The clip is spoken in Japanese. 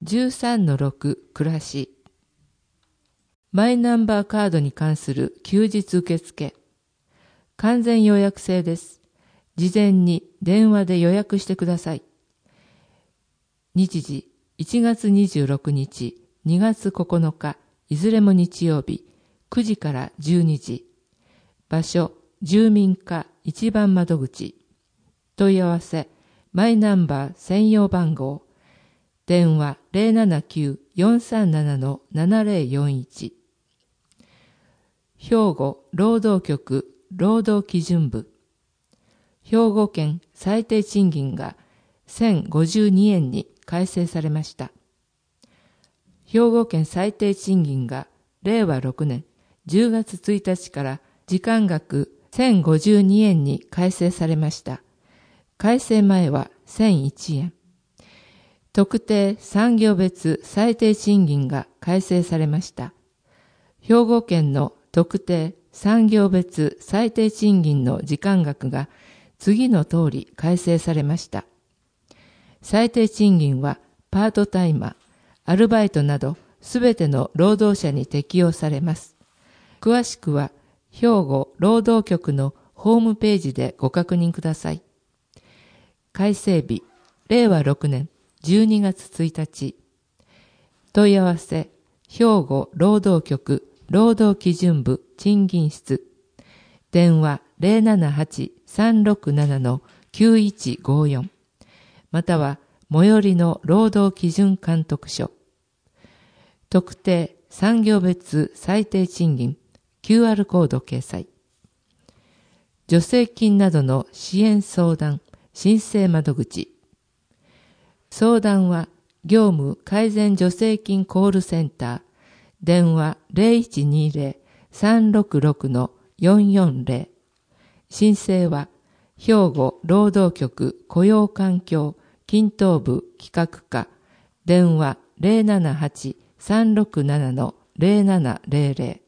13-6 暮らし。マイナンバーカードに関する休日受付。完全予約制です。事前に電話で予約してください。日時1月26日、2月9日、いずれも日曜日、9時から12時。場所、住民課一番窓口。問い合わせ、マイナンバー専用番号。電話 079-437-7041。兵庫労働局労働基準部。兵庫県最低賃金が1052円に改正されました。兵庫県最低賃金が令和6年10月1日から時間額1052円に改正されました。改正前は1001円。特定産業別最低賃金が改正されました。兵庫県の特定産業別最低賃金の時間額が次の通り改正されました。最低賃金はパートタイマー、アルバイトなどすべての労働者に適用されます。詳しくは兵庫労働局のホームページでご確認ください。改正日、令和6年12月1日。問い合わせ、兵庫労働局労働基準部賃金室。電話 078-367-9154。または最寄りの労働基準監督署。特定産業別最低賃金 QR コード掲載。助成金などの支援相談申請窓口。相談は業務改善助成金コールセンター。電話 0120-366-440。申請は兵庫労働局雇用環境均等部企画課。電話 078-367-0700。